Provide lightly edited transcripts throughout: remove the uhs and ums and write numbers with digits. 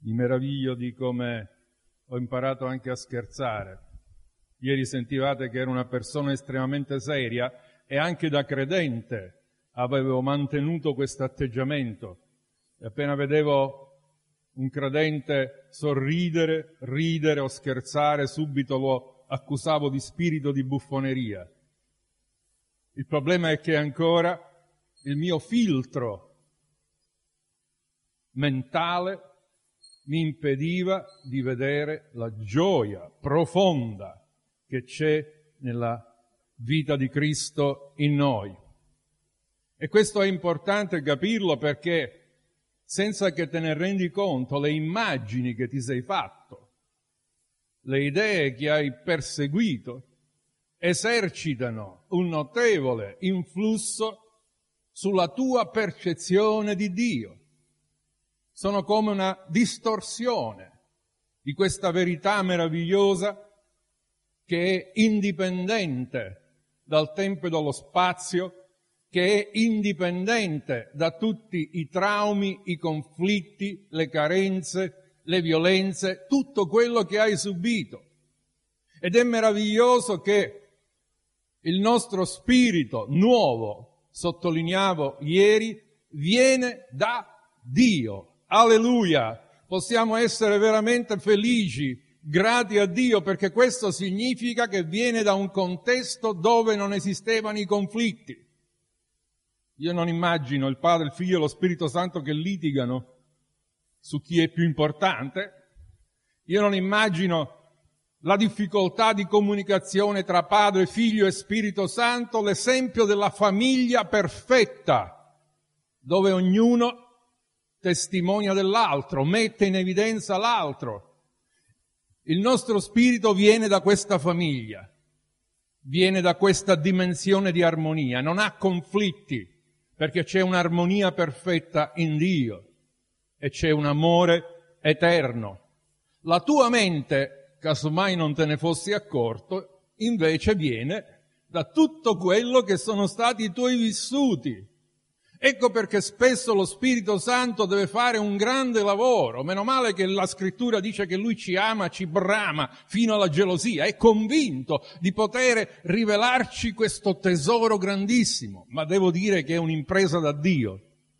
Mi meraviglio di come ho imparato anche a scherzare. Ieri sentivate che ero una persona estremamente seria e anche da credente avevo mantenuto questo atteggiamento. E appena vedevo un credente sorridere, ridere o scherzare, subito lo accusavo di spirito di buffoneria. Il problema è che ancora il mio filtro mentale mi impediva di vedere la gioia profonda che c'è nella vita di Cristo in noi. E questo è importante capirlo perché senza che te ne rendi conto, le immagini che ti sei fatto, le idee che hai perseguito, esercitano un notevole influsso sulla tua percezione di Dio. Sono come una distorsione di questa verità meravigliosa che è indipendente dal tempo e dallo spazio, che è indipendente da tutti i traumi, i conflitti, le carenze, le violenze, tutto quello che hai subito. Ed è meraviglioso che il nostro spirito nuovo, sottolineavo ieri, viene da Dio. Alleluia! Possiamo essere veramente felici, grati a Dio, perché questo significa che viene da un contesto dove non esistevano i conflitti. Io non immagino il Padre, il Figlio e lo Spirito Santo che litigano su chi è più importante. Io non immagino la difficoltà di comunicazione tra Padre, Figlio e Spirito Santo, l'esempio della famiglia perfetta, dove ognuno testimonia dell'altro, mette in evidenza l'altro. Il nostro spirito viene da questa famiglia, viene da questa dimensione di armonia, non ha conflitti, perché c'è un'armonia perfetta in Dio e c'è un amore eterno. La tua mente, casomai non te ne fossi accorto, invece viene da tutto quello che sono stati i tuoi vissuti. Ecco perché spesso lo Spirito Santo deve fare un grande lavoro. Meno male che la Scrittura dice che Lui ci ama, ci brama fino alla gelosia. È convinto di poter rivelarci questo tesoro grandissimo. Ma devo dire che è un'impresa da Dio.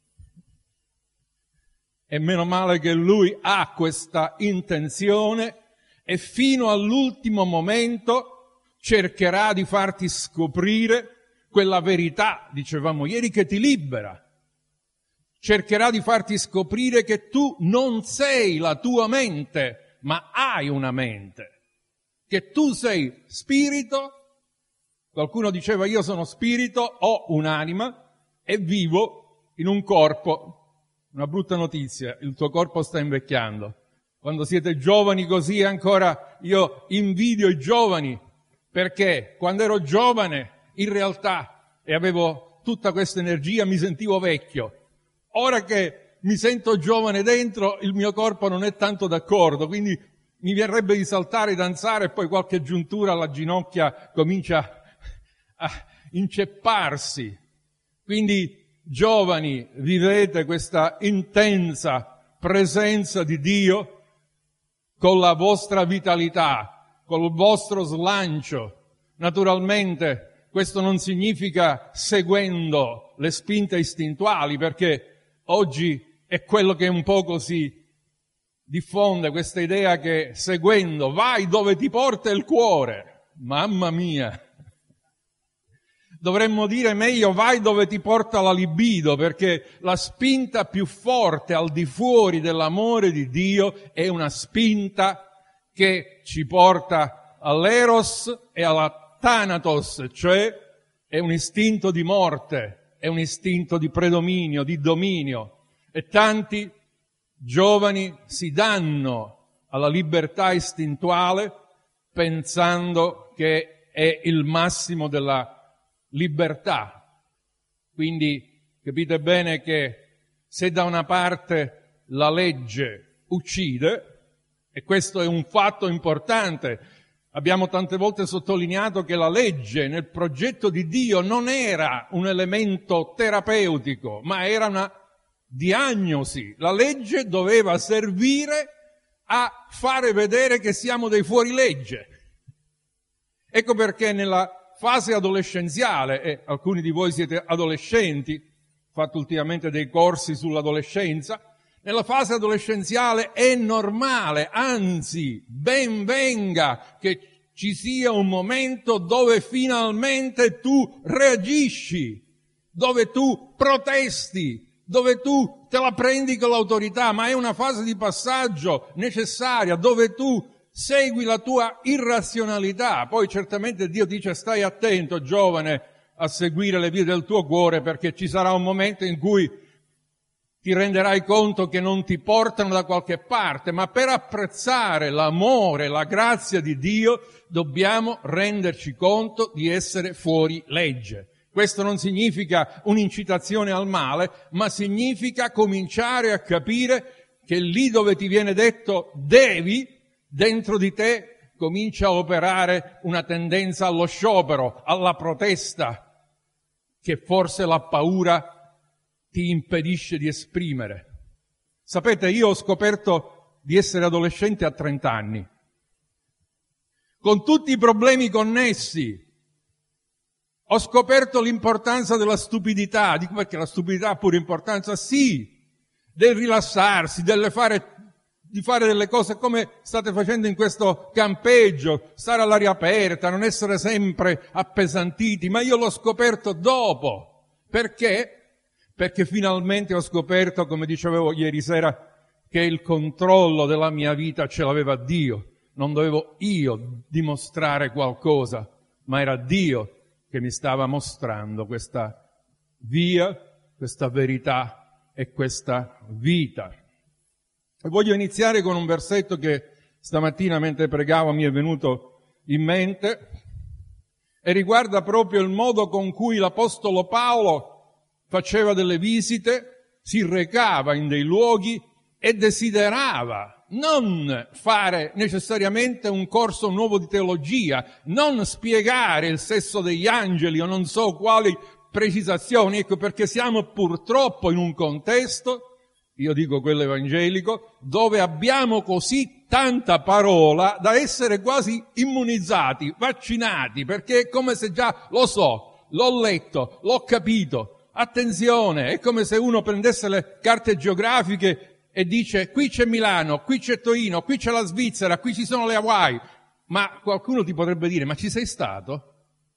E meno male che Lui ha questa intenzione e fino all'ultimo momento cercherà di farti scoprire quella verità, dicevamo ieri, che ti libera. Cercherà di farti scoprire che tu non sei la tua mente, ma hai una mente. Che tu sei spirito. Qualcuno diceva io sono spirito, ho un'anima e vivo in un corpo. Una brutta notizia, il tuo corpo sta invecchiando. Quando siete giovani così ancora, io invidio i giovani, perché quando ero giovane in realtà, e avevo tutta questa energia, mi sentivo vecchio. Ora che mi sento giovane dentro, il mio corpo non è tanto d'accordo, quindi mi verrebbe di saltare, di danzare e poi qualche giuntura alla ginocchia comincia a incepparsi. Quindi, giovani, vivete questa intensa presenza di Dio con la vostra vitalità, col vostro slancio. Naturalmente, questo non significa seguendo le spinte istintuali, perché oggi è quello che un poco si diffonde, questa idea che seguendo vai dove ti porta il cuore. Mamma mia! Dovremmo dire meglio vai dove ti porta la libido, perché la spinta più forte al di fuori dell'amore di Dio è una spinta che ci porta all'eros e alla Thanatos, cioè è un istinto di morte, è un istinto di predominio, di dominio. E tanti giovani si danno alla libertà istintuale pensando che è il massimo della libertà. Quindi capite bene che se da una parte la legge uccide, e questo è un fatto importante, abbiamo tante volte sottolineato che la legge nel progetto di Dio non era un elemento terapeutico, ma era una diagnosi. La legge doveva servire a fare vedere che siamo dei fuorilegge. Ecco perché nella fase adolescenziale, e alcuni di voi siete adolescenti, ho fatto ultimamente dei corsi sull'adolescenza, nella fase adolescenziale è normale, anzi, ben venga che ci sia un momento dove finalmente tu reagisci, dove tu protesti, dove tu te la prendi con l'autorità, ma è una fase di passaggio necessaria, dove tu segui la tua irrazionalità. Poi certamente Dio dice: stai attento, giovane, a seguire le vie del tuo cuore, perché ci sarà un momento in cui ti renderai conto che non ti portano da qualche parte, ma per apprezzare l'amore, la grazia di Dio, dobbiamo renderci conto di essere fuori legge. Questo non significa un'incitazione al male, ma significa cominciare a capire che lì dove ti viene detto devi, dentro di te comincia a operare una tendenza allo sciopero, alla protesta, che forse la paura ti impedisce di esprimere. Sapete, io ho scoperto di essere adolescente a 30 anni, con tutti i problemi connessi. Ho scoperto l'importanza della stupidità. Dico, perché la stupidità ha pure importanza? Sì, del rilassarsi, di fare delle cose come state facendo in questo campeggio, stare all'aria aperta, non essere sempre appesantiti, ma io l'ho scoperto dopo. Perché? Perché finalmente ho scoperto, come dicevo ieri sera, che il controllo della mia vita ce l'aveva Dio. Non dovevo io dimostrare qualcosa, ma era Dio che mi stava mostrando questa via, questa verità e questa vita. E voglio iniziare con un versetto che stamattina mentre pregavo mi è venuto in mente e riguarda proprio il modo con cui l'Apostolo Paolo faceva delle visite, si recava in dei luoghi e desiderava non fare necessariamente un corso nuovo di teologia, non spiegare il sesso degli angeli o non so quali precisazioni, ecco perché siamo purtroppo in un contesto, io dico quello evangelico, dove abbiamo così tanta parola da essere quasi immunizzati, vaccinati, perché è come se già lo so, l'ho letto, l'ho capito. Attenzione, è come se uno prendesse le carte geografiche e dice: qui c'è Milano, qui c'è Torino, qui c'è la Svizzera, qui ci sono le Hawaii. Ma qualcuno ti potrebbe dire: ma ci sei stato?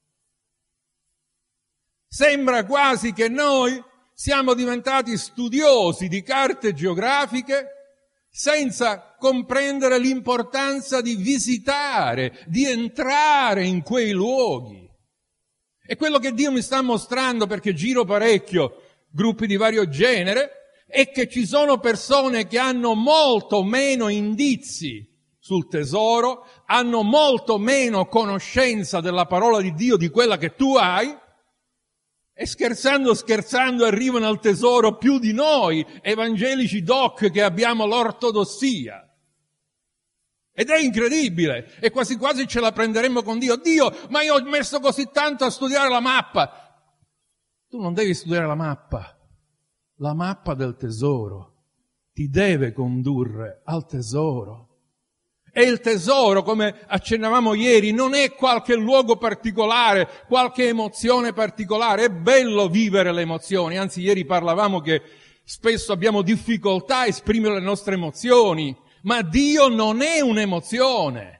Sembra quasi che noi siamo diventati studiosi di carte geografiche senza comprendere l'importanza di visitare, di entrare in quei luoghi. E quello che Dio mi sta mostrando, perché giro parecchio, gruppi di vario genere, è che ci sono persone che hanno molto meno indizi sul tesoro, hanno molto meno conoscenza della parola di Dio di quella che tu hai, e scherzando arrivano al tesoro più di noi, evangelici doc che abbiamo l'ortodossia. Ed è incredibile, e quasi quasi ce la prenderemmo con Dio. Dio, ma io ho messo così tanto a studiare la mappa. Tu non devi studiare la mappa del tesoro ti deve condurre al tesoro. E il tesoro, come accennavamo ieri, non è qualche luogo particolare, qualche emozione particolare. È bello vivere le emozioni, anzi ieri parlavamo che spesso abbiamo difficoltà a esprimere le nostre emozioni, ma Dio non è un'emozione,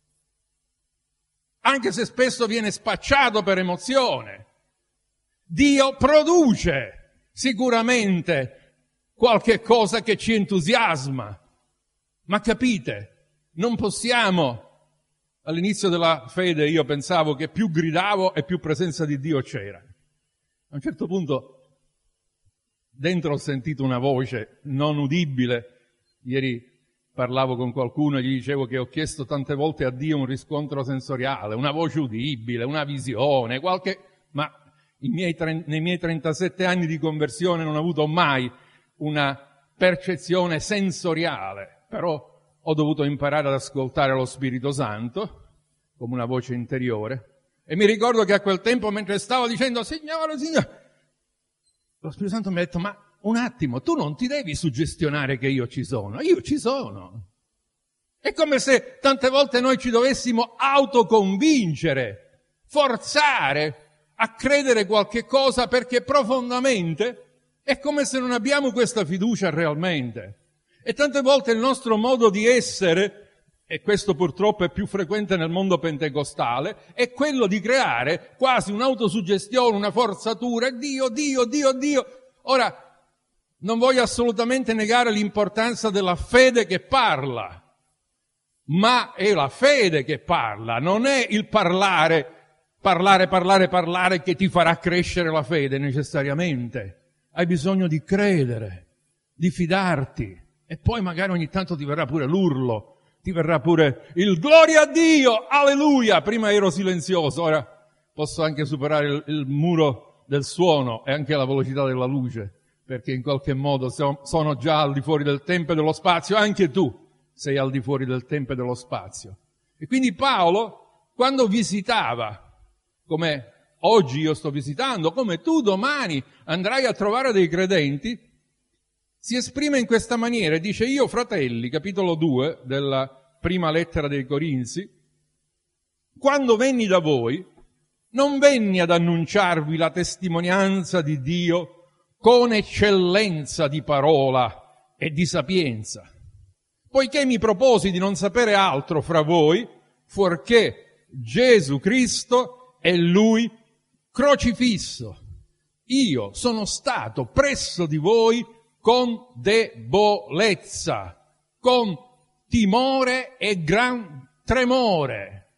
anche se spesso viene spacciato per emozione. Dio produce sicuramente qualche cosa che ci entusiasma, ma capite, non possiamo. All'inizio della fede io pensavo che più gridavo e più presenza di Dio c'era. A un certo punto dentro ho sentito una voce non udibile. Ieri parlavo con qualcuno e gli dicevo che ho chiesto tante volte a Dio un riscontro sensoriale, una voce udibile, una visione, ma nei miei 37 anni di conversione non ho avuto mai una percezione sensoriale, però ho dovuto imparare ad ascoltare lo Spirito Santo come una voce interiore. E mi ricordo che a quel tempo, mentre stavo dicendo Signore, lo Spirito Santo mi ha detto: ma un attimo, tu non ti devi suggestionare che io ci sono È come se tante volte noi ci dovessimo autoconvincere, forzare a credere qualche cosa, perché profondamente è come se non abbiamo questa fiducia realmente. E tante volte il nostro modo di essere, e questo purtroppo è più frequente nel mondo pentecostale, è quello di creare quasi un'autosuggestione, una forzatura, Dio. Ora, non voglio assolutamente negare l'importanza della fede che parla, ma è la fede che parla, non è il parlare che ti farà crescere la fede necessariamente. Hai bisogno di credere, di fidarti, e poi magari ogni tanto ti verrà pure l'urlo, ti verrà pure il gloria a Dio, alleluia. Prima ero silenzioso, ora posso anche superare il muro del suono e anche la velocità della luce, perché in qualche modo sono già al di fuori del tempo e dello spazio. Anche tu sei al di fuori del tempo e dello spazio. E quindi Paolo, quando visitava, come oggi io sto visitando, come tu domani andrai a trovare dei credenti, si esprime in questa maniera, dice: io, fratelli, capitolo 2 della prima lettera dei Corinzi, quando venni da voi, non venni ad annunciarvi la testimonianza di Dio con eccellenza di parola e di sapienza, poiché mi proposi di non sapere altro fra voi, fuorché Gesù Cristo e Lui crocifisso. Io sono stato presso di voi con debolezza, con timore e gran tremore.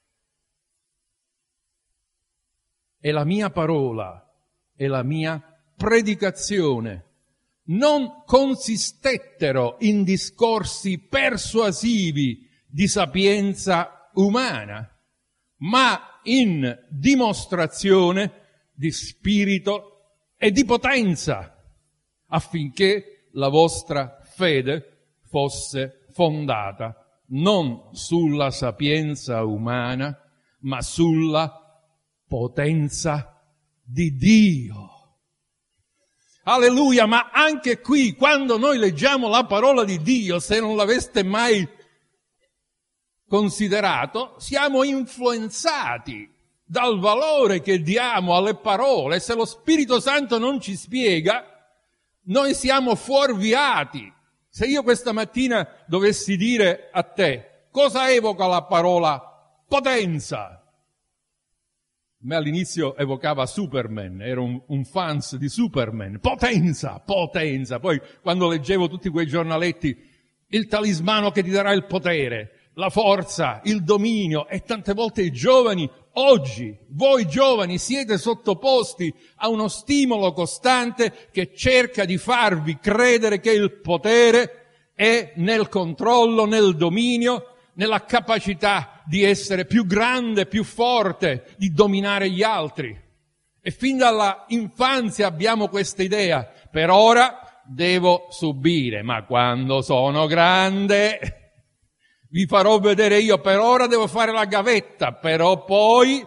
E la mia parola e la mia predicazione non consistettero in discorsi persuasivi di sapienza umana, ma in dimostrazione di spirito e di potenza, affinché la vostra fede fosse fondata non sulla sapienza umana, ma sulla potenza di Dio. Alleluia! Ma anche qui, quando noi leggiamo la parola di Dio, se non l'aveste mai considerato, siamo influenzati dal valore che diamo alle parole. Se lo Spirito Santo non ci spiega, noi siamo fuorviati. Se io questa mattina dovessi dire a te cosa evoca la parola potenza, a me all'inizio evocava Superman, ero un fans di Superman. Potenza. Poi quando leggevo tutti quei giornaletti, il talismano che ti darà il potere, la forza, il dominio, e tante volte i giovani, oggi, voi giovani, siete sottoposti a uno stimolo costante che cerca di farvi credere che il potere è nel controllo, nel dominio, nella capacità di essere più grande, più forte, di dominare gli altri. E fin dalla infanzia abbiamo questa idea: per ora devo subire, ma quando sono grande vi farò vedere io, per ora devo fare la gavetta, però poi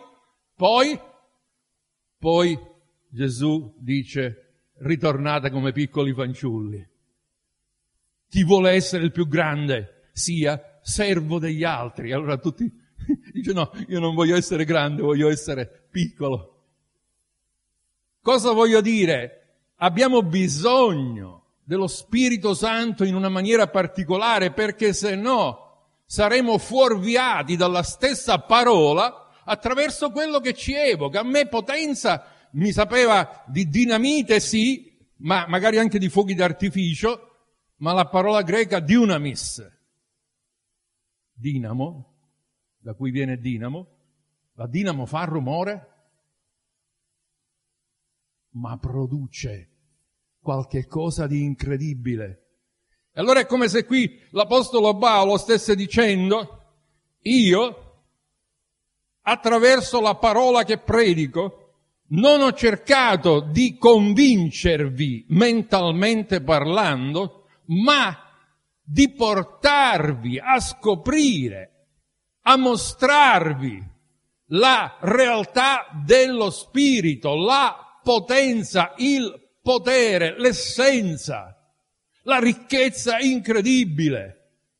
Gesù dice: ritornate come piccoli fanciulli. Chi vuole essere il più grande sia servo degli altri. Allora tutti dicono: no, io non voglio essere grande, voglio essere piccolo. Cosa voglio dire? Abbiamo bisogno dello Spirito Santo in una maniera particolare, perché se no saremo fuorviati dalla stessa parola attraverso quello che ci evoca. A me potenza mi sapeva di dinamite, sì, ma magari anche di fuochi d'artificio, ma la parola greca dynamis, dinamo, da cui viene dinamo, la dinamo fa rumore, ma produce qualche cosa di incredibile. E allora è come se qui l'Apostolo Paolo stesse dicendo: io, attraverso la parola che predico, non ho cercato di convincervi mentalmente parlando, ma di portarvi a scoprire, a mostrarvi la realtà dello Spirito, la potenza, il potere, l'essenza, la ricchezza incredibile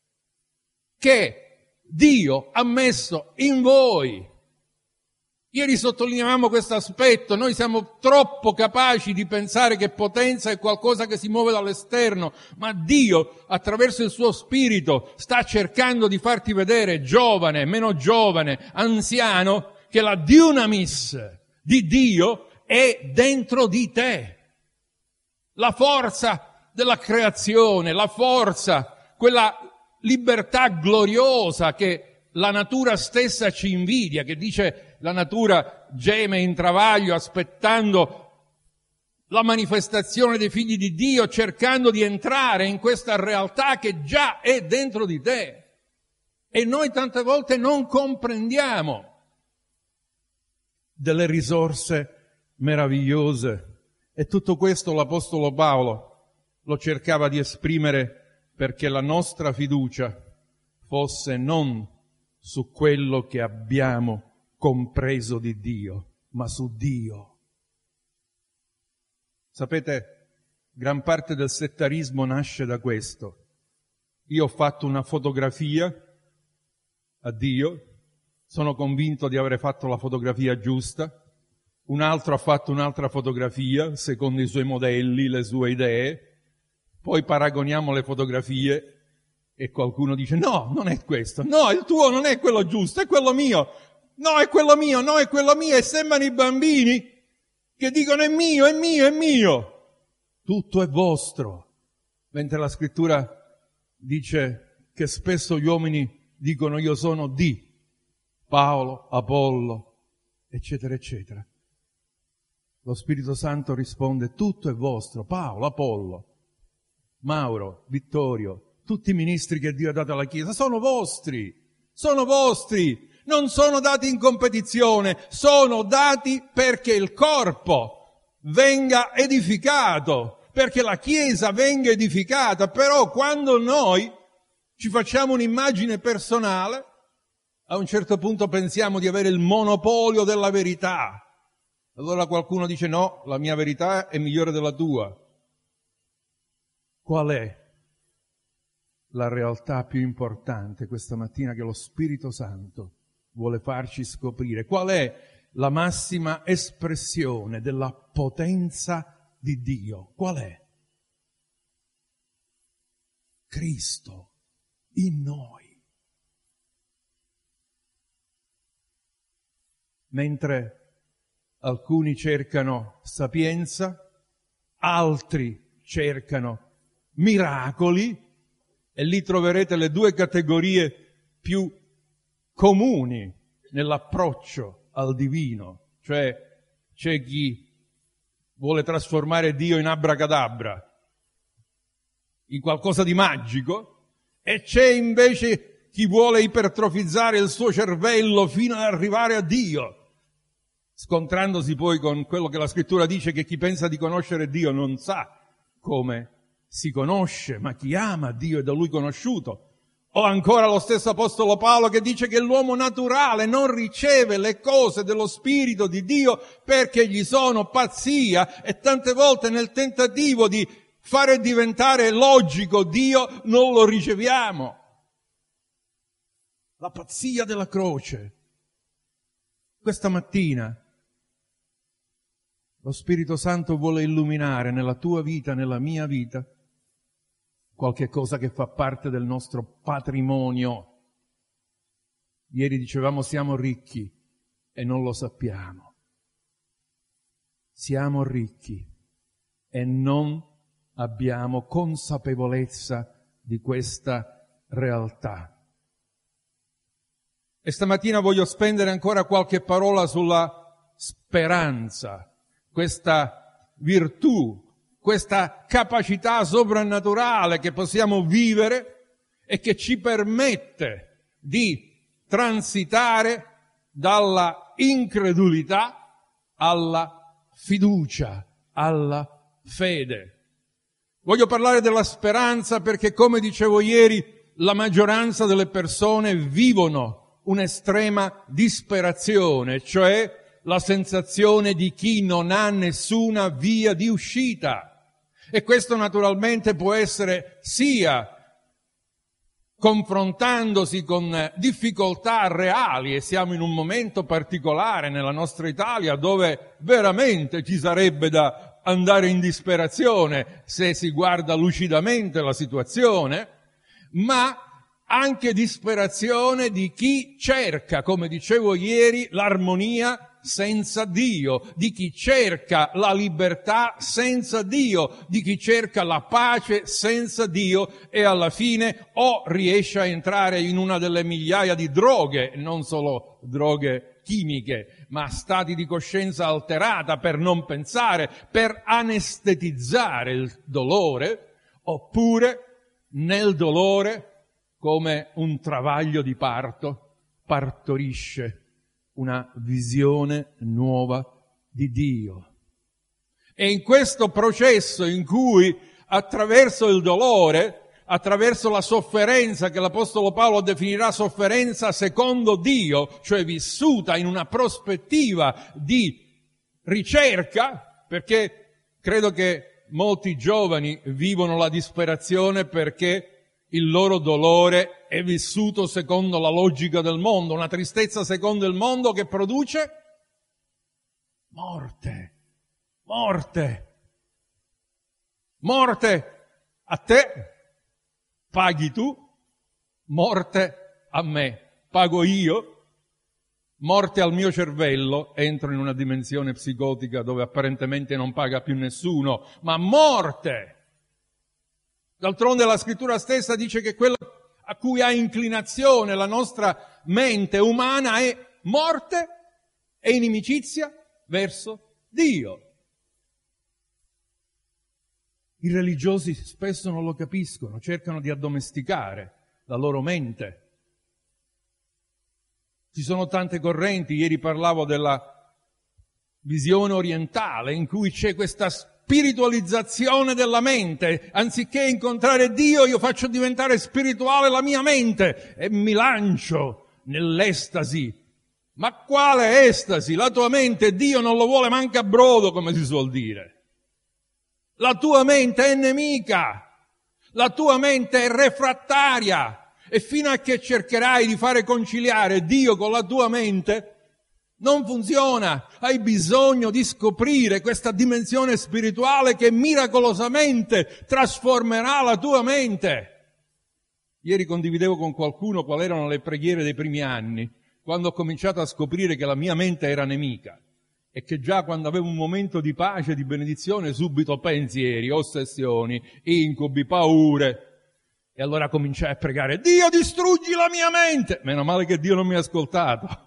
che Dio ha messo in voi. Ieri sottolineavamo questo aspetto, noi siamo troppo capaci di pensare che potenza è qualcosa che si muove dall'esterno, ma Dio attraverso il suo Spirito sta cercando di farti vedere, giovane, meno giovane, anziano, che la dunamis di Dio è dentro di te. La forza della creazione, la forza, quella libertà gloriosa che la natura stessa ci invidia, che dice la natura geme in travaglio aspettando la manifestazione dei figli di Dio, cercando di entrare in questa realtà che già è dentro di te. E noi tante volte non comprendiamo delle risorse meravigliose. E tutto questo l'Apostolo Paolo lo cercava di esprimere perché la nostra fiducia fosse non su quello che abbiamo compreso di Dio, ma su Dio. Sapete, gran parte del settarismo nasce da questo. Io ho fatto una fotografia a Dio, sono convinto di aver fatto la fotografia giusta, un altro ha fatto un'altra fotografia secondo i suoi modelli, le sue idee, poi paragoniamo le fotografie e qualcuno dice no, non è questo, no, il tuo non è quello giusto, è quello mio, no, è quello mio, no, è quello mio, e sembrano i bambini che dicono è mio, è mio, è mio. Tutto è vostro. Mentre la Scrittura dice che spesso gli uomini dicono io sono di Paolo, Apollo, eccetera, eccetera. Lo Spirito Santo risponde tutto è vostro, Paolo, Apollo, Mauro, Vittorio, tutti i ministri che Dio ha dato alla Chiesa sono vostri, non sono dati in competizione, sono dati perché il corpo venga edificato, perché la Chiesa venga edificata. Però quando noi ci facciamo un'immagine personale, a un certo punto pensiamo di avere il monopolio della verità. Allora qualcuno dice no, la mia verità è migliore della tua. Qual è la realtà più importante questa mattina che lo Spirito Santo vuole farci scoprire? Qual è la massima espressione della potenza di Dio? Qual è? Cristo in noi. Mentre alcuni cercano sapienza, altri cercano miracoli, e lì troverete le due categorie più comuni nell'approccio al divino. Cioè c'è chi vuole trasformare Dio in abracadabra, in qualcosa di magico, e c'è invece chi vuole ipertrofizzare il suo cervello fino ad arrivare a Dio, scontrandosi poi con quello che la Scrittura dice, che chi pensa di conoscere Dio non sa come si conosce, ma chi ama Dio è da Lui conosciuto. O ancora lo stesso Apostolo Paolo che dice che l'uomo naturale non riceve le cose dello Spirito di Dio perché gli sono pazzia, e tante volte nel tentativo di fare diventare logico Dio non lo riceviamo. La pazzia della croce. Questa mattina lo Spirito Santo vuole illuminare nella tua vita, nella mia vita, qualche cosa che fa parte del nostro patrimonio. Ieri dicevamo siamo ricchi e non lo sappiamo. Siamo ricchi e non abbiamo consapevolezza di questa realtà. E stamattina voglio spendere ancora qualche parola sulla speranza, questa virtù, questa capacità soprannaturale che possiamo vivere e che ci permette di transitare dalla incredulità alla fiducia, alla fede. Voglio parlare della speranza perché, come dicevo ieri, la maggioranza delle persone vivono un'estrema disperazione, cioè la sensazione di chi non ha nessuna via di uscita. E questo naturalmente può essere sia confrontandosi con difficoltà reali, e siamo in un momento particolare nella nostra Italia dove veramente ci sarebbe da andare in disperazione se si guarda lucidamente la situazione, ma anche disperazione di chi cerca, come dicevo ieri, l'armonia senza Dio, di chi cerca la libertà senza Dio, di chi cerca la pace senza Dio e alla fine o riesce a entrare in una delle migliaia di droghe, non solo droghe chimiche, ma stati di coscienza alterata per non pensare, per anestetizzare il dolore, oppure nel dolore, come un travaglio di parto, partorisce una visione nuova di Dio. E in questo processo in cui attraverso il dolore, attraverso la sofferenza che l'Apostolo Paolo definirà sofferenza secondo Dio, cioè vissuta in una prospettiva di ricerca, perché credo che molti giovani vivono la disperazione perché il loro dolore è vissuto secondo la logica del mondo, una tristezza secondo il mondo che produce morte, morte, morte a te, paghi tu, morte a me, pago io, morte al mio cervello, entro in una dimensione psicotica dove apparentemente non paga più nessuno, ma morte. D'altronde la scrittura stessa dice che quello a cui ha inclinazione la nostra mente umana è morte e inimicizia verso Dio. I religiosi spesso non lo capiscono, cercano di addomesticare la loro mente. Ci sono tante correnti, ieri parlavo della visione orientale in cui c'è questa spiritualizzazione della mente. Anziché incontrare Dio, io faccio diventare spirituale la mia mente e mi lancio nell'estasi. Ma quale estasi? La tua mente Dio non lo vuole manca a brodo, come si suol dire. La tua mente è nemica, la tua mente è refrattaria e fino a che cercherai di fare conciliare Dio con la tua mente non funziona. Hai bisogno di scoprire questa dimensione spirituale che miracolosamente trasformerà la tua mente. Ieri condividevo con qualcuno quali erano le preghiere dei primi anni, quando ho cominciato a scoprire che la mia mente era nemica e che già quando avevo un momento di pace, di benedizione, subito pensieri, ossessioni, incubi, paure. E allora cominciai a pregare: Dio, distruggi la mia mente! Meno male che Dio non mi ha ascoltato.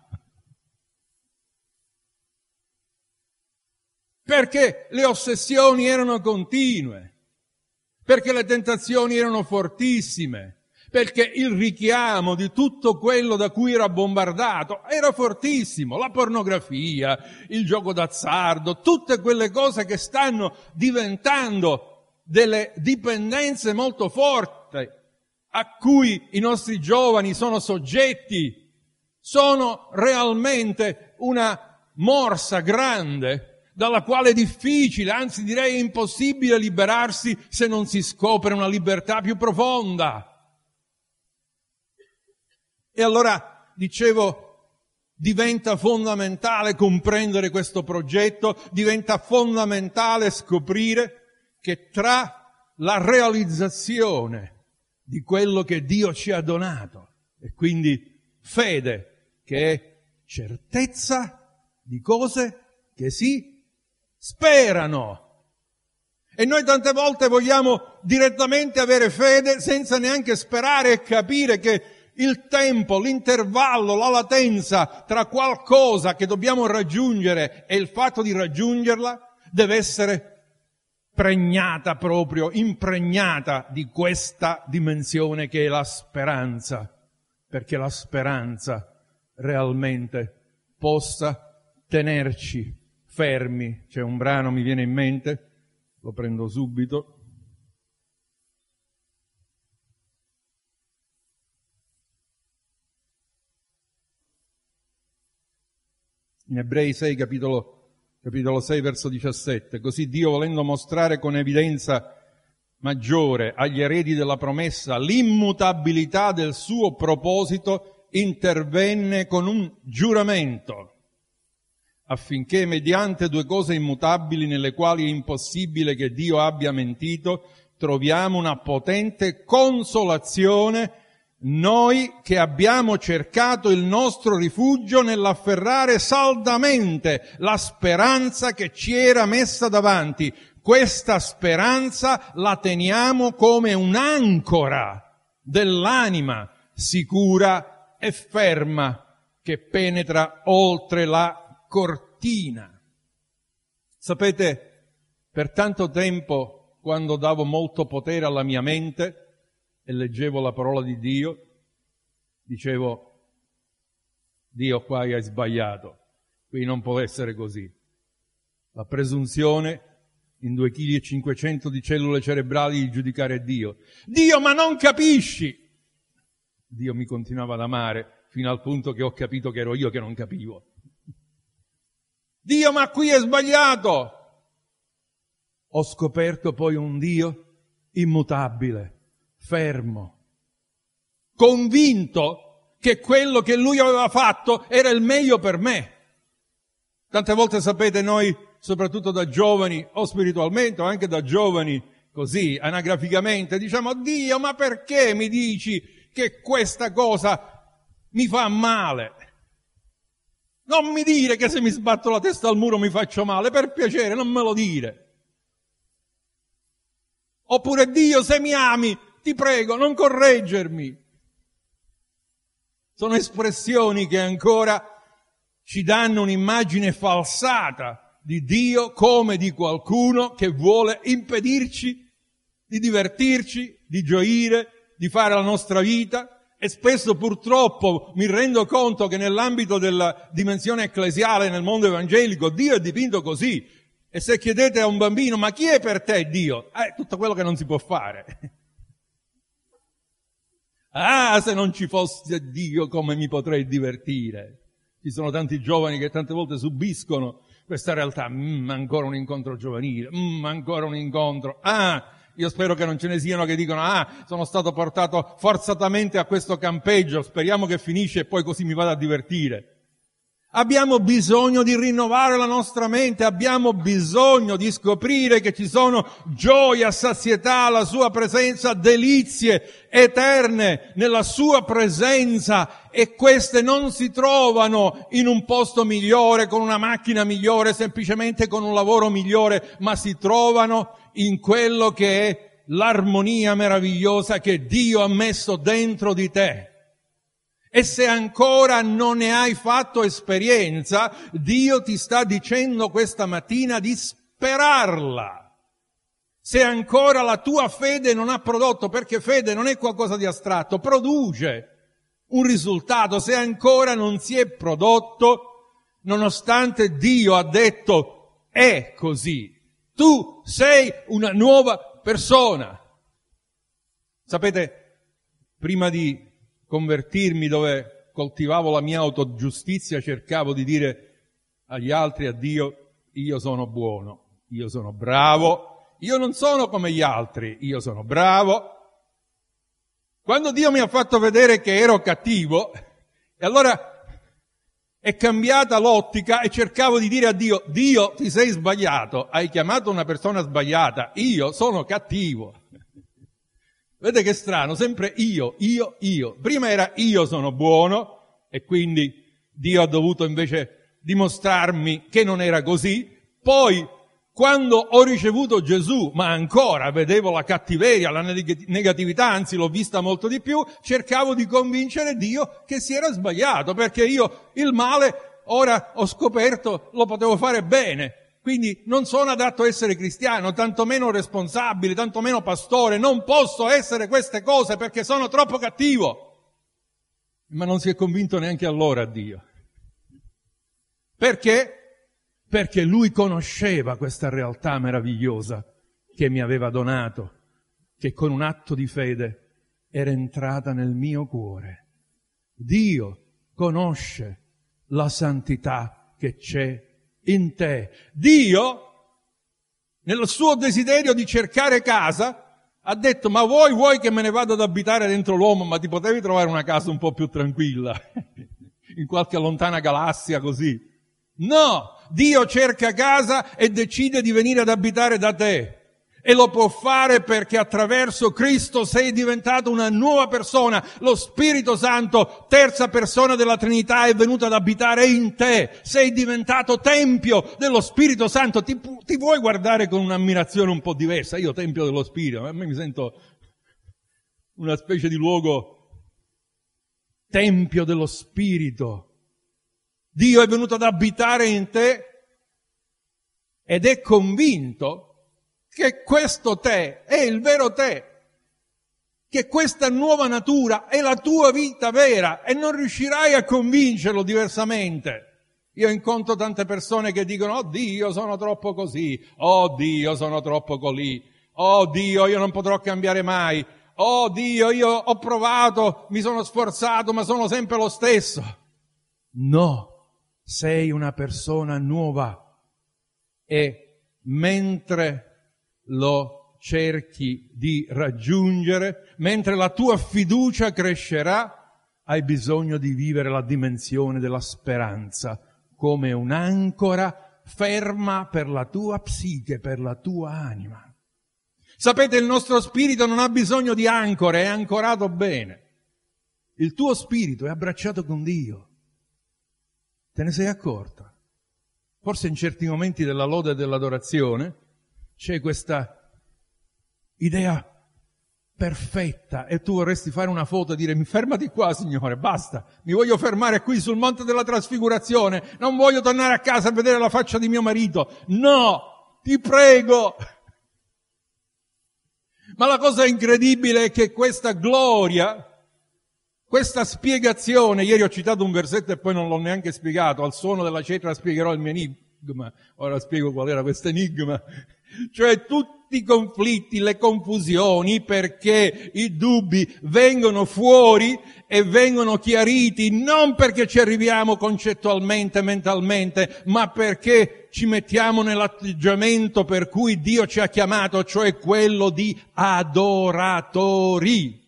Perché le ossessioni erano continue, perché le tentazioni erano fortissime, perché il richiamo di tutto quello da cui era bombardato era fortissimo, la pornografia, il gioco d'azzardo, tutte quelle cose che stanno diventando delle dipendenze molto forti a cui i nostri giovani sono soggetti, sono realmente una morsa grande dalla quale è difficile, anzi direi impossibile liberarsi se non si scopre una libertà più profonda. E allora, dicevo, diventa fondamentale comprendere questo progetto, diventa fondamentale scoprire che tra la realizzazione di quello che Dio ci ha donato, e quindi fede, che è certezza di cose che si sperano. E noi tante volte vogliamo direttamente avere fede senza neanche sperare e capire che il tempo, l'intervallo, la latenza tra qualcosa che dobbiamo raggiungere e il fatto di raggiungerla deve essere pregnata proprio, impregnata di questa dimensione che è la speranza, perché la speranza realmente possa tenerci fermi. C'è un brano, mi viene in mente, lo prendo subito. In Ebrei 6, capitolo 6, verso 17. Così Dio, volendo mostrare con evidenza maggiore agli eredi della promessa l'immutabilità del suo proposito, intervenne con un giuramento, affinché mediante due cose immutabili nelle quali è impossibile che Dio abbia mentito, troviamo una potente consolazione noi che abbiamo cercato il nostro rifugio nell'afferrare saldamente la speranza che ci era messa davanti. Questa speranza la teniamo come un'ancora dell'anima sicura e ferma che penetra oltre la cortina. Sapete, per tanto tempo, quando davo molto potere alla mia mente e leggevo la parola di Dio, dicevo: Dio, qua hai sbagliato, qui non può essere così. La presunzione in 2,5 kg di cellule cerebrali di giudicare Dio. Dio, ma non capisci! Dio mi continuava ad amare fino al punto che ho capito che ero io che non capivo. Dio, ma qui è sbagliato! Ho scoperto poi un Dio immutabile, fermo, convinto che quello che Lui aveva fatto era il meglio per me. Tante volte, sapete, noi, soprattutto da giovani, o spiritualmente, o anche da giovani, così, anagraficamente, diciamo: Dio, ma perché mi dici che questa cosa mi fa male? Non mi dire che se mi sbatto la testa al muro mi faccio male, per piacere, non me lo dire. Oppure: Dio, se mi ami, ti prego, non correggermi. Sono espressioni che ancora ci danno un'immagine falsata di Dio come di qualcuno che vuole impedirci di divertirci, di gioire, di fare la nostra vita. E spesso, purtroppo, mi rendo conto che nell'ambito della dimensione ecclesiale, nel mondo evangelico, Dio è dipinto così. E se chiedete a un bambino: ma chi è per te Dio? Tutto quello che non si può fare. Ah, se non ci fosse Dio, come mi potrei divertire? Ci sono tanti giovani che tante volte subiscono questa realtà. Ancora un incontro giovanile, ancora un incontro. Io spero che non ce ne siano che dicono: sono stato portato forzatamente a questo campeggio, speriamo che finisce e poi così mi vado a divertire. Abbiamo bisogno di rinnovare la nostra mente, abbiamo bisogno di scoprire che ci sono gioia, sazietà, la sua presenza, delizie eterne nella sua presenza, e queste non si trovano in un posto migliore, con una macchina migliore, semplicemente con un lavoro migliore, ma si trovano in quello che è l'armonia meravigliosa che Dio ha messo dentro di te. E se ancora non ne hai fatto esperienza, Dio ti sta dicendo questa mattina di sperarla. Se ancora la tua fede non ha prodotto, perché fede non è qualcosa di astratto, produce un risultato. Se ancora non si è prodotto, nonostante Dio ha detto è così, tu sei una nuova persona. Sapete, prima di convertirmi, dove coltivavo la mia autogiustizia, cercavo di dire agli altri, a Dio: io sono buono, io sono bravo, io non sono come gli altri, io sono bravo. Quando Dio mi ha fatto vedere che ero cattivo, e allora è cambiata l'ottica e cercavo di dire a Dio: Dio, ti sei sbagliato, hai chiamato una persona sbagliata, io sono cattivo. Vedete che strano, sempre io. Prima era io sono buono, e quindi Dio ha dovuto invece dimostrarmi che non era così. Poi, quando ho ricevuto Gesù, ma ancora vedevo la cattiveria, la negatività, anzi l'ho vista molto di più, cercavo di convincere Dio che si era sbagliato, perché io il male, ora ho scoperto, lo potevo fare bene. Quindi non sono adatto a essere cristiano, tantomeno responsabile, tantomeno pastore. Non posso essere queste cose perché sono troppo cattivo. Ma non si è convinto neanche allora Dio. Perché? Perché Lui conosceva questa realtà meravigliosa che mi aveva donato, che con un atto di fede era entrata nel mio cuore. Dio conosce la santità che c'è in te. Dio, nel suo desiderio di cercare casa, ha detto: ma vuoi che me ne vada ad abitare dentro l'uomo? Ma ti potevi trovare una casa un po' più tranquilla, in qualche lontana galassia così. No, Dio cerca casa e decide di venire ad abitare da te. E lo può fare perché attraverso Cristo sei diventato una nuova persona. Lo Spirito Santo, terza persona della Trinità, è venuto ad abitare in te. Sei diventato tempio dello Spirito Santo. Ti vuoi guardare con un'ammirazione un po' diversa? Io tempio dello Spirito, a me mi sento una specie di luogo tempio dello Spirito. Dio è venuto ad abitare in te ed è convinto che questo te è il vero te, che questa nuova natura è la tua vita vera e non riuscirai a convincerlo diversamente. Io incontro tante persone che dicono: oh Dio, sono troppo così, oh Dio, sono troppo colì, oh Dio, io non potrò cambiare mai, oh Dio, io ho provato, mi sono sforzato, ma sono sempre lo stesso. No, sei una persona nuova e mentre lo cerchi di raggiungere, mentre la tua fiducia crescerà, hai bisogno di vivere la dimensione della speranza come un'ancora ferma per la tua psiche, per la tua anima. Sapete, il nostro spirito non ha bisogno di ancore, è ancorato bene. Il tuo spirito è abbracciato con Dio. Te ne sei accorta? Forse in certi momenti della lode e dell'adorazione c'è questa idea perfetta e tu vorresti fare una foto e dire: mi fermati qua, Signore, basta, mi voglio fermare qui sul monte della trasfigurazione, non voglio tornare a casa a vedere la faccia di mio marito, no, ti prego. Ma la cosa incredibile è che questa gloria, questa spiegazione, ieri ho citato un versetto e poi non l'ho neanche spiegato, al suono della cetra spiegherò il mio enigma, ora spiego qual era questo enigma. Cioè tutti i conflitti, le confusioni, perché i dubbi vengono fuori e vengono chiariti, non perché ci arriviamo concettualmente, mentalmente, ma perché ci mettiamo nell'atteggiamento per cui Dio ci ha chiamato, cioè quello di adoratori.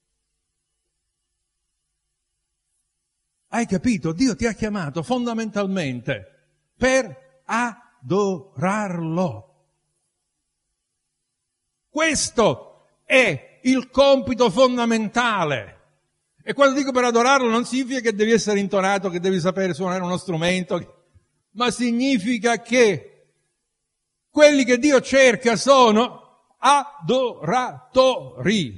Hai capito? Dio ti ha chiamato fondamentalmente per adorarlo. Questo è il compito fondamentale. E quando dico per adorarlo non significa che devi essere intonato, che devi sapere suonare uno strumento, ma significa che quelli che Dio cerca sono adoratori.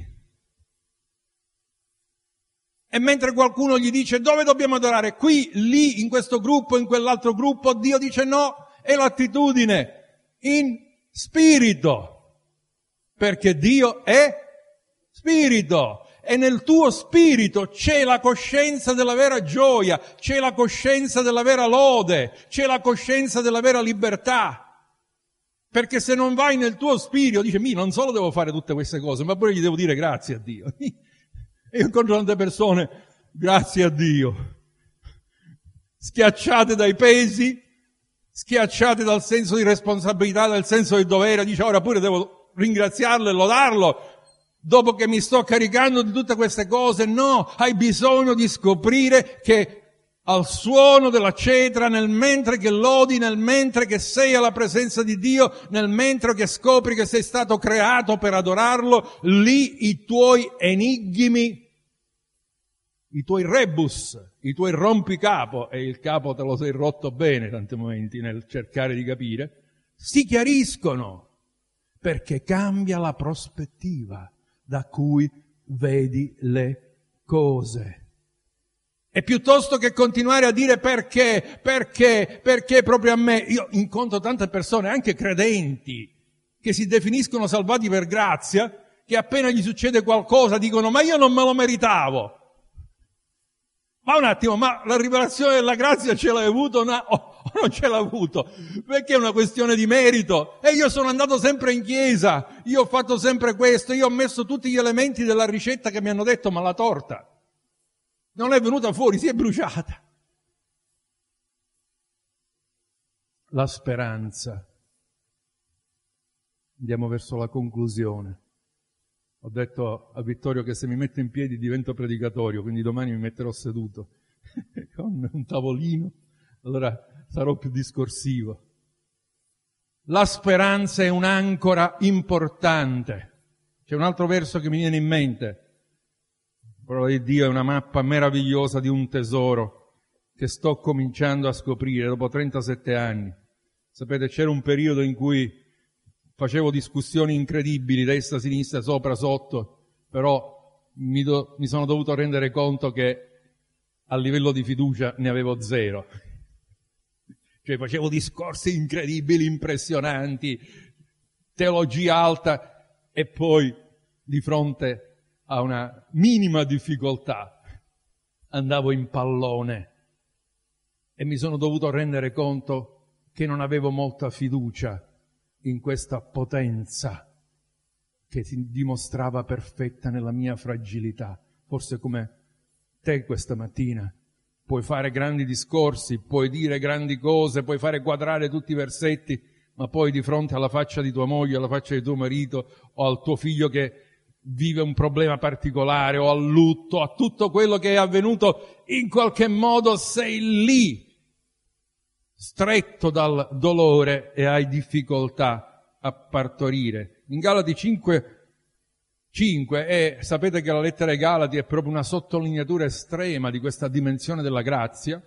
E mentre qualcuno gli dice: dove dobbiamo adorare? Qui, lì, in questo gruppo, in quell'altro gruppo, Dio dice: no, è l'attitudine, in spirito. Perché Dio è spirito e nel tuo spirito c'è la coscienza della vera gioia, c'è la coscienza della vera lode, c'è la coscienza della vera libertà. Perché se non vai nel tuo spirito, dice: non solo devo fare tutte queste cose, ma pure gli devo dire grazie a Dio. Io incontro tante persone, grazie a Dio, schiacciate dai pesi, schiacciate dal senso di responsabilità, dal senso di dovere, dice: ora pure devo ringraziarlo e lodarlo dopo che mi sto caricando di tutte queste cose. No, hai bisogno di scoprire che al suono della cetra, nel mentre che lodi, nel mentre che sei alla presenza di Dio, nel mentre che scopri che sei stato creato per adorarlo, lì i tuoi enigmi, i tuoi rebus, i tuoi rompicapo, e il capo te lo sei rotto bene tanti momenti nel cercare di capire, si chiariscono. Perché cambia la prospettiva da cui vedi le cose. E piuttosto che continuare a dire perché proprio a me, io incontro tante persone, anche credenti, che si definiscono salvati per grazia, che appena gli succede qualcosa dicono: ma io non me lo meritavo. Ma un attimo, ma la rivelazione della grazia ce l'hai avuto o non ce l'hai avuto? Perché è una questione di merito. E io sono andato sempre in chiesa, io ho fatto sempre questo, io ho messo tutti gli elementi della ricetta che mi hanno detto, ma la torta non è venuta fuori, si è bruciata. la speranza. Andiamo verso la conclusione. Ho detto a Vittorio che se mi metto in piedi divento predicatorio, quindi domani mi metterò seduto con un tavolino, allora sarò più discorsivo. La speranza è un'ancora importante. C'è un altro verso che mi viene in mente. La parola di Dio è una mappa meravigliosa di un tesoro che sto cominciando a scoprire dopo 37 anni. Sapete, c'era un periodo in cui facevo discussioni incredibili, destra, sinistra, sopra, sotto, però mi sono dovuto rendere conto che a livello di fiducia ne avevo zero. Cioè facevo discorsi incredibili, impressionanti, teologia alta e poi di fronte a una minima difficoltà andavo in pallone e mi sono dovuto rendere conto che non avevo molta fiducia in questa potenza che si dimostrava perfetta nella mia fragilità. Forse come te questa mattina puoi fare grandi discorsi, puoi dire grandi cose, puoi fare quadrare tutti i versetti, ma poi di fronte alla faccia di tua moglie, alla faccia di tuo marito o al tuo figlio che vive un problema particolare o al lutto, a tutto quello che è avvenuto, in qualche modo sei lì, stretto dal dolore e hai difficoltà a partorire. In Galati 5, e sapete che la lettera ai Galati è proprio una sottolineatura estrema di questa dimensione della grazia.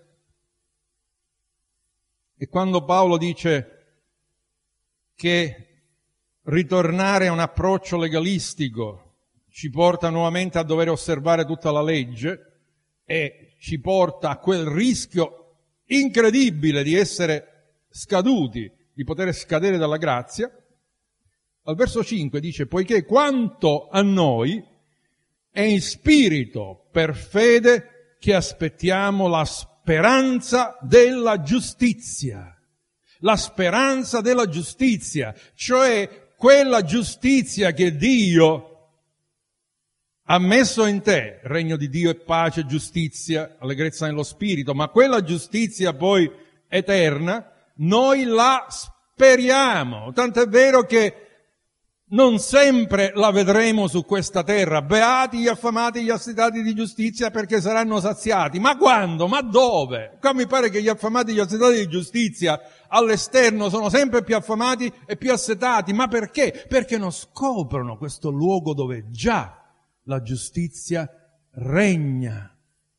E quando Paolo dice che ritornare a un approccio legalistico ci porta nuovamente a dover osservare tutta la legge e ci porta a quel rischio incredibile di essere scaduti, di poter scadere dalla grazia, al verso 5 dice: poiché quanto a noi è in spirito per fede che aspettiamo la speranza della giustizia. La speranza della giustizia, cioè quella giustizia che Dio ha messo in te, regno di Dio e pace, giustizia, allegrezza nello spirito, ma quella giustizia poi eterna, noi la speriamo. Tant'è vero che non sempre la vedremo su questa terra. Beati gli affamati, gli assitati di giustizia, perché saranno saziati. Ma quando? Ma dove? Qua mi pare che gli affamati e gli assitati di giustizia all'esterno sono sempre più affamati e più assetati. Ma perché? Perché non scoprono questo luogo dove già la giustizia regna.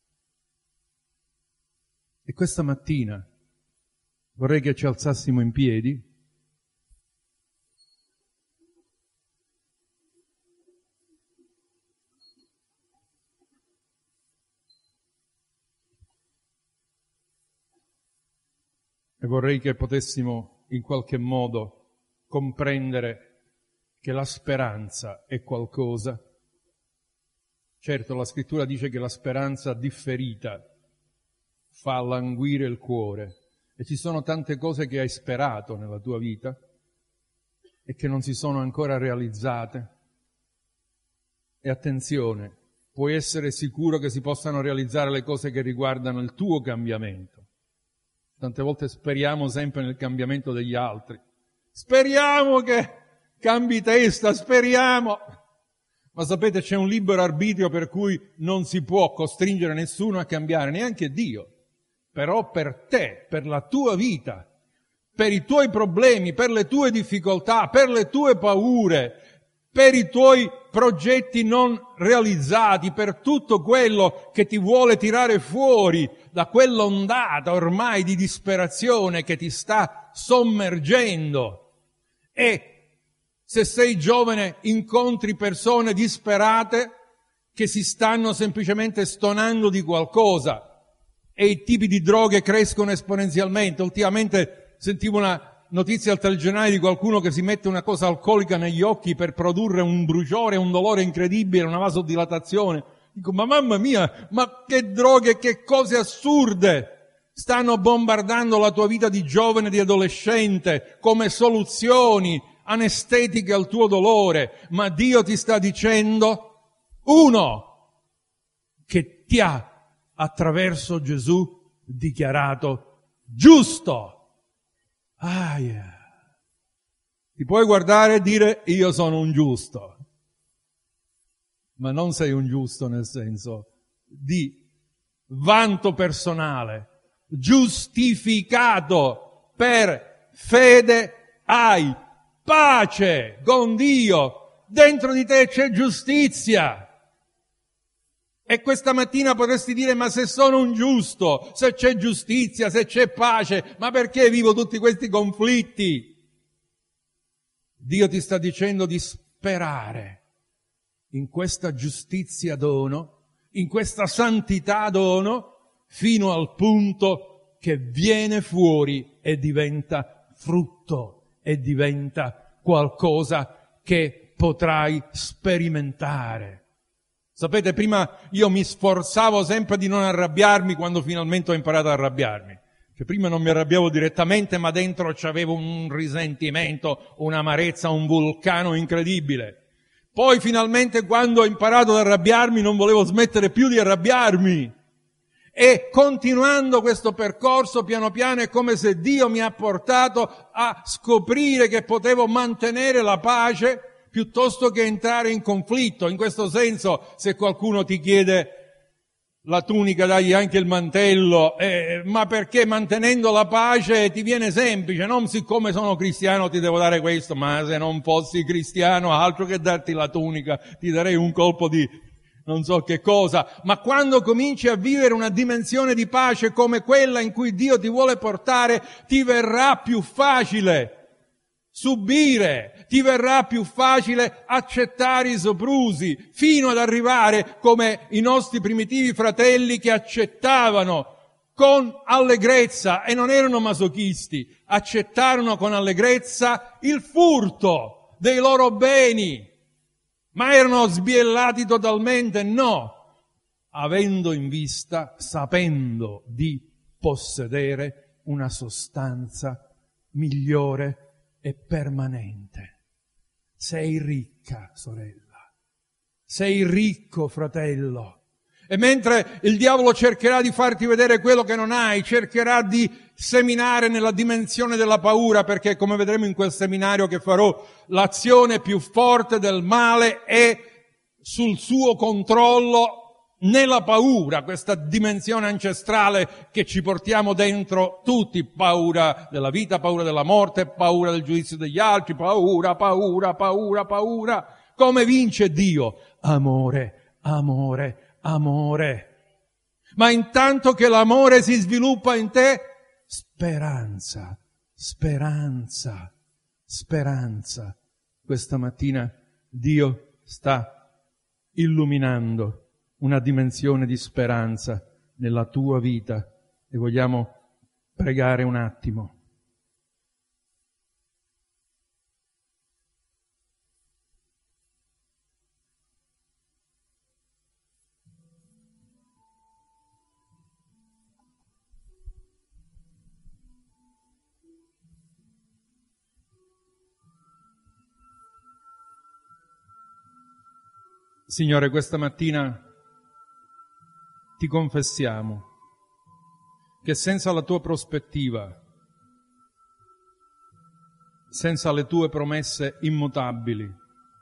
E questa mattina vorrei che ci alzassimo in piedi e vorrei che potessimo in qualche modo comprendere che la speranza è qualcosa. Certo, la Scrittura dice che la speranza differita fa languire il cuore e ci sono tante cose che hai sperato nella tua vita e che non si sono ancora realizzate. E attenzione, puoi essere sicuro che si possano realizzare le cose che riguardano il tuo cambiamento. Tante volte speriamo sempre nel cambiamento degli altri. Speriamo che cambi testa, speriamo. Ma sapete, c'è un libero arbitrio per cui non si può costringere nessuno a cambiare, neanche Dio. Però per te, per la tua vita, per i tuoi problemi, per le tue difficoltà, per le tue paure, per i tuoi progetti non realizzati, per tutto quello che ti vuole tirare fuori da quell'ondata ormai di disperazione che ti sta sommergendo. E se sei giovane incontri persone disperate che si stanno semplicemente stonando di qualcosa e i tipi di droghe crescono esponenzialmente. Ultimamente sentivo una notizia al telegiornale di qualcuno che si mette una cosa alcolica negli occhi per produrre un bruciore, un dolore incredibile, una vasodilatazione. Dico, ma mamma mia, ma che droghe, che cose assurde stanno bombardando la tua vita di giovane, di adolescente, come soluzioni anestetiche al tuo dolore. Ma Dio ti sta dicendo, uno, che ti ha attraverso Gesù dichiarato giusto. Ti puoi guardare e dire io sono un giusto, ma non sei un giusto nel senso di vanto personale, giustificato per fede hai pace con Dio, dentro di te c'è giustizia. E questa mattina potresti dire, ma se sono un giusto, se c'è giustizia, se c'è pace, ma perché vivo tutti questi conflitti? Dio ti sta dicendo di sperare in questa giustizia dono, in questa santità dono, fino al punto che viene fuori e diventa frutto, e diventa qualcosa che potrai sperimentare. Sapete, prima io mi sforzavo sempre di non arrabbiarmi quando finalmente ho imparato ad arrabbiarmi. Cioè, prima non mi arrabbiavo direttamente, ma dentro c'avevo un risentimento, un'amarezza, un vulcano incredibile. Poi finalmente quando ho imparato ad arrabbiarmi non volevo smettere più di arrabbiarmi. E continuando questo percorso piano piano è come se Dio mi ha portato a scoprire che potevo mantenere la pace piuttosto che entrare in conflitto. In questo senso, se qualcuno ti chiede la tunica, dagli anche il mantello, ma perché mantenendo la pace ti viene semplice, non siccome sono cristiano ti devo dare questo, ma se non fossi cristiano altro che darti la tunica, ti darei un colpo di non so che cosa. Ma quando cominci a vivere una dimensione di pace come quella in cui Dio ti vuole portare, ti verrà più facile subire, ti verrà più facile accettare i soprusi, fino ad arrivare come i nostri primitivi fratelli che accettavano con allegrezza, e non erano masochisti, accettarono con allegrezza il furto dei loro beni, ma erano sbiellati totalmente? No, avendo in vista, sapendo di possedere una sostanza migliore e permanente. Sei ricca, sorella. Sei ricco, fratello. E mentre il diavolo cercherà di farti vedere quello che non hai, cercherà di seminare nella dimensione della paura, perché come vedremo in quel seminario che farò, l'azione più forte del male è sul suo controllo nella paura, questa dimensione ancestrale che ci portiamo dentro tutti, paura della vita, paura della morte, paura del giudizio degli altri, paura. Come vince Dio? Amore. Ma intanto che l'amore si sviluppa in te, speranza. Questa mattina Dio sta illuminando una dimensione di speranza nella tua vita e vogliamo pregare un attimo. Signore, questa mattina ti confessiamo che senza la tua prospettiva, senza le tue promesse immutabili,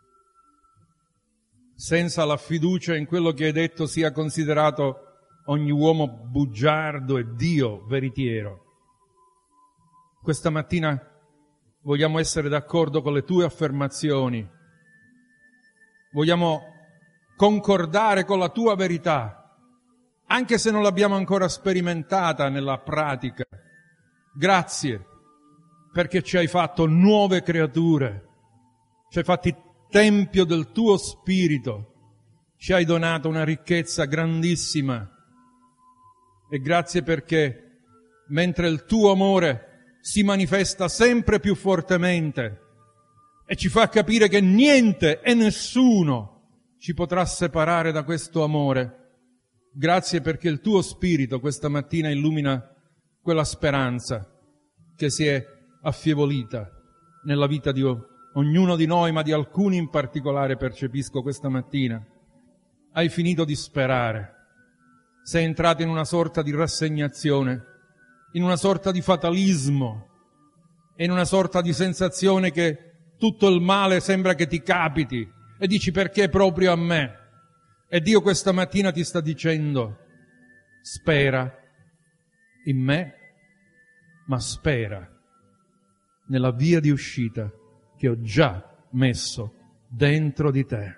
senza la fiducia in quello che hai detto sia considerato ogni uomo bugiardo e Dio veritiero, questa mattina vogliamo essere d'accordo con le tue affermazioni, vogliamo concordare con la tua verità, anche se non l'abbiamo ancora sperimentata nella pratica. Grazie, perché ci hai fatto nuove creature, ci hai fatti tempio del tuo Spirito, ci hai donato una ricchezza grandissima. E grazie perché, mentre il tuo amore si manifesta sempre più fortemente e ci fa capire che niente e nessuno ci potrà separare da questo amore, grazie perché il tuo Spirito questa mattina illumina quella speranza che si è affievolita nella vita di ognuno di noi, ma di alcuni in particolare percepisco questa mattina. Hai finito di sperare, sei entrato in una sorta di rassegnazione, in una sorta di fatalismo, è in una sorta di sensazione che tutto il male sembra che ti capiti e dici perché proprio a me? E Dio questa mattina ti sta dicendo: spera in me, ma spera nella via di uscita che ho già messo dentro di te.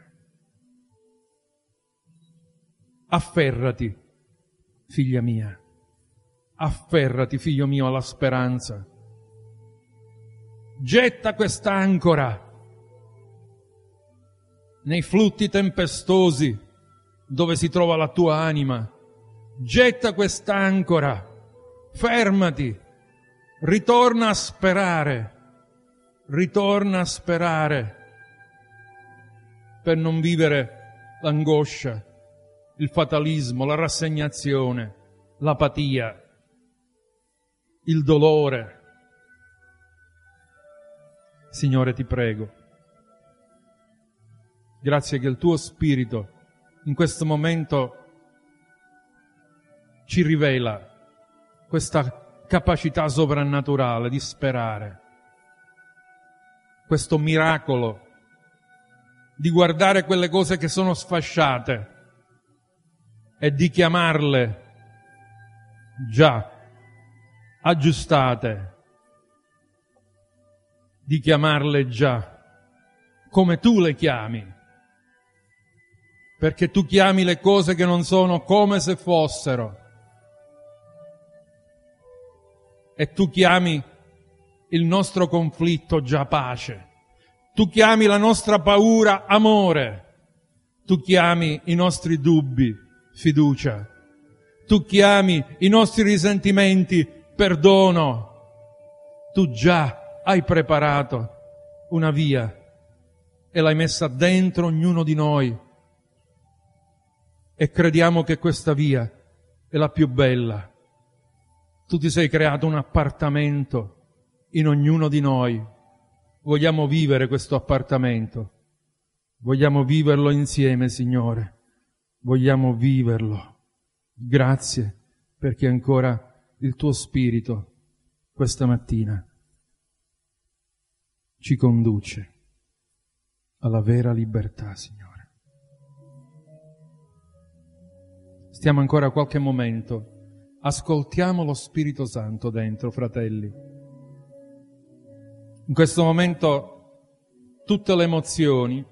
Afferrati, figlia mia, afferrati, figlio mio, alla speranza. Getta quest'ancora nei flutti tempestosi dove si trova la tua anima. Getta quest'ancora, fermati, ritorna a sperare per non vivere l'angoscia, il fatalismo, la rassegnazione, l'apatia, il dolore. Signore, ti prego, grazie che il tuo Spirito in questo momento ci rivela questa capacità sovrannaturale di sperare, questo miracolo di guardare quelle cose che sono sfasciate e di chiamarle già aggiustate, di chiamarle già come tu le chiami, perché tu chiami le cose che non sono come se fossero, e tu chiami il nostro conflitto già pace, tu chiami la nostra paura amore, tu chiami i nostri dubbi fiducia, tu chiami i nostri risentimenti perdono. Tu già hai preparato una via e l'hai messa dentro ognuno di noi e crediamo che questa via è la più bella. Tu ti sei creato un appartamento in ognuno di noi. Vogliamo vivere questo appartamento. Vogliamo viverlo insieme, Signore. Vogliamo viverlo. Grazie perché ancora il tuo Spirito questa mattina ci conduce alla vera libertà, Signore. Stiamo ancora qualche momento, ascoltiamo lo Spirito Santo dentro, fratelli. In questo momento tutte le emozioni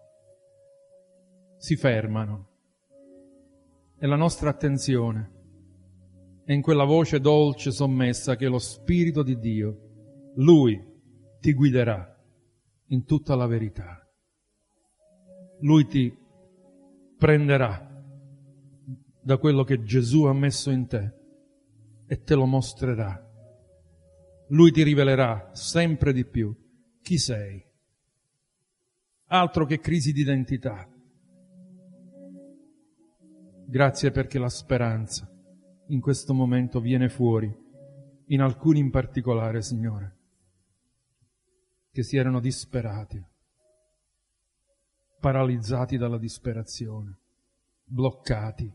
si fermano e la nostra attenzione è in quella voce dolce, sommessa che è lo Spirito di Dio. Lui ti guiderà in tutta la verità. Lui ti prenderà da quello che Gesù ha messo in te e te lo mostrerà. Lui ti rivelerà sempre di più chi sei. Altro che crisi di identità. Grazie perché la speranza in questo momento viene fuori, in alcuni in particolare, Signore, che si erano disperati, paralizzati dalla disperazione, bloccati.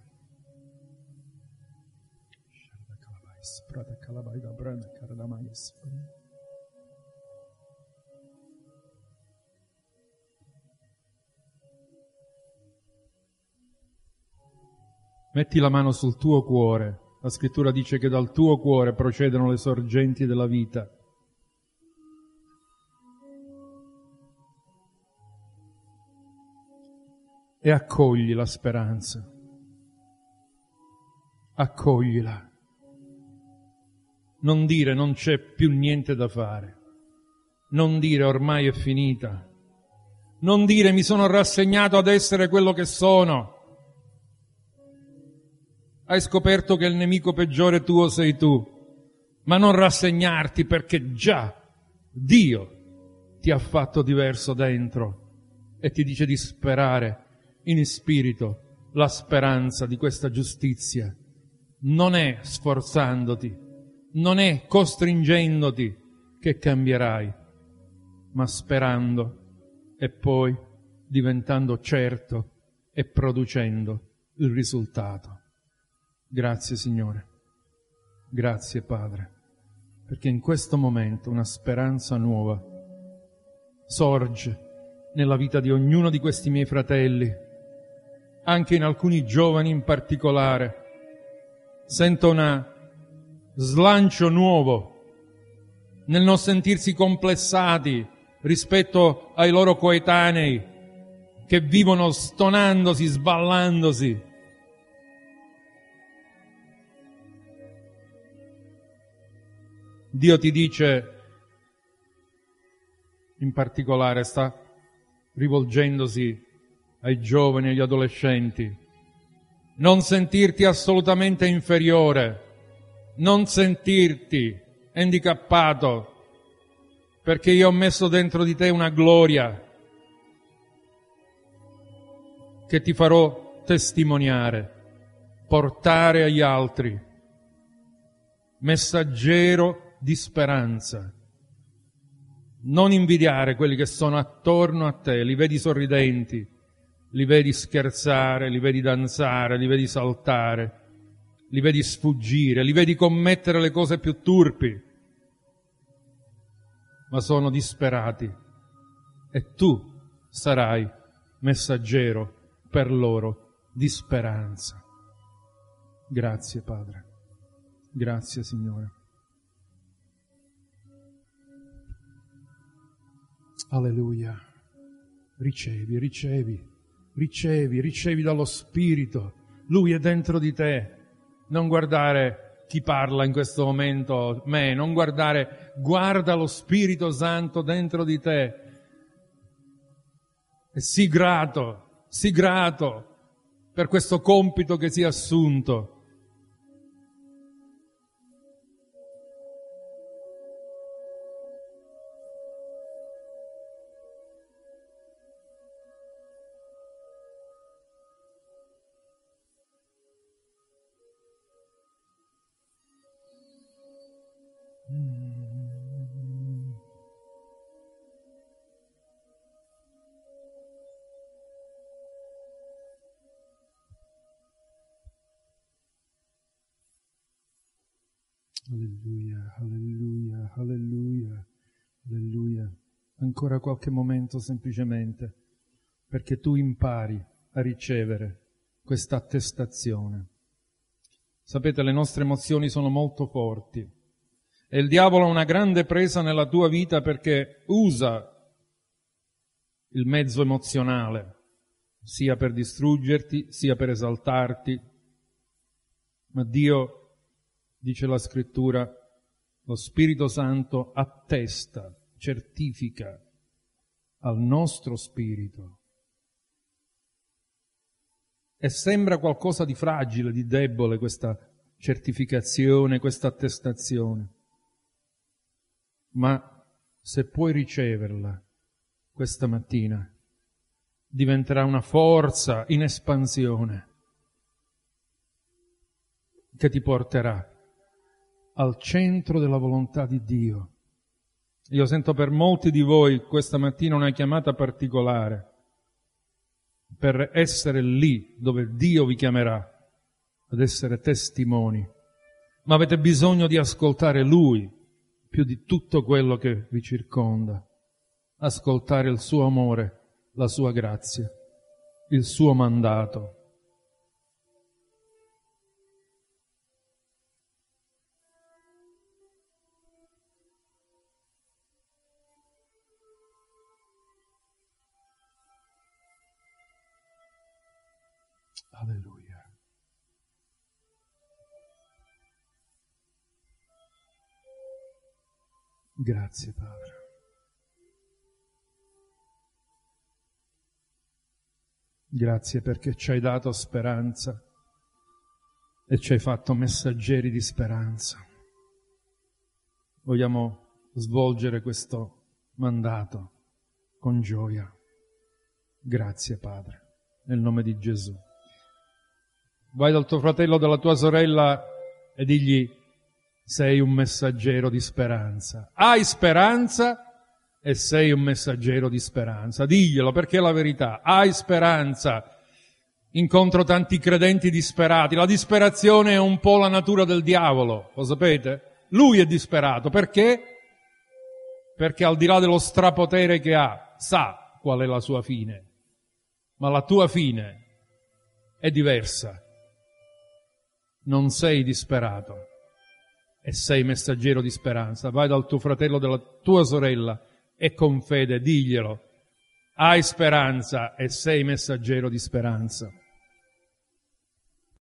Metti la mano sul tuo cuore. La Scrittura dice che dal tuo cuore procedono le sorgenti della vita. E accogli la speranza. Accoglila. Non dire non c'è più niente da fare. Non dire ormai è finita. Non dire mi sono rassegnato ad essere quello che sono. Hai scoperto che il nemico peggiore tuo sei tu, ma non rassegnarti perché già Dio ti ha fatto diverso dentro e ti dice di sperare in spirito la speranza di questa giustizia. Non è sforzandoti, non è costringendoti che cambierai, ma sperando e poi diventando certo e producendo il risultato. Grazie Signore, grazie Padre, perché in questo momento una speranza nuova sorge nella vita di ognuno di questi miei fratelli, anche in alcuni giovani in particolare. Sento un slancio nuovo nel non sentirsi complessati rispetto ai loro coetanei che vivono stonandosi, sballandosi. Dio ti dice, in particolare sta rivolgendosi ai giovani e agli adolescenti, non sentirti assolutamente inferiore, non sentirti handicappato, perché io ho messo dentro di te una gloria che ti farò testimoniare, portare agli altri, messaggero di speranza. Non invidiare quelli che sono attorno a te, li vedi sorridenti, li vedi scherzare, li vedi danzare, li vedi saltare, li vedi sfuggire, li vedi commettere le cose più turpi, ma sono disperati e tu sarai messaggero per loro di speranza. Grazie Padre, grazie Signore. Alleluia. Ricevi, ricevi, ricevi, ricevi dallo Spirito. Lui è dentro di te. Non guardare chi parla in questo momento, me, non guardare, guarda lo Spirito Santo dentro di te. E sii grato per questo compito che si è assunto. Alleluia, alleluia, alleluia, alleluia. Ancora qualche momento semplicemente, perché tu impari a ricevere questa attestazione. Sapete, le nostre emozioni sono molto forti e il diavolo ha una grande presa nella tua vita perché usa il mezzo emozionale, sia per distruggerti, sia per esaltarti. Ma Dio, dice la Scrittura, lo Spirito Santo attesta, certifica al nostro spirito. E sembra qualcosa di fragile, di debole questa certificazione, questa attestazione. Ma se puoi riceverla questa mattina, diventerà una forza in espansione che ti porterà al centro della volontà di Dio. Io sento per molti di voi questa mattina una chiamata particolare per essere lì dove Dio vi chiamerà ad essere testimoni. Ma avete bisogno di ascoltare Lui più di tutto quello che vi circonda. Ascoltare il suo amore, la sua grazia, il suo mandato. Alleluia. Grazie Padre. Grazie perché ci hai dato speranza e ci hai fatto messaggeri di speranza. Vogliamo svolgere questo mandato con gioia. Grazie Padre, nel nome di Gesù. Vai dal tuo fratello o dalla tua sorella e digli: sei un messaggero di speranza. Hai speranza e sei un messaggero di speranza. Diglielo, perché è la verità. Hai speranza. Incontro tanti credenti disperati. La disperazione è un po' la natura del diavolo, lo sapete? Lui è disperato. Perché? Perché al di là dello strapotere che ha, sa qual è la sua fine. Ma la tua fine è diversa. Non sei disperato e sei messaggero di speranza. Vai dal tuo fratello, dalla tua sorella e con fede diglielo. Hai speranza e sei messaggero di speranza.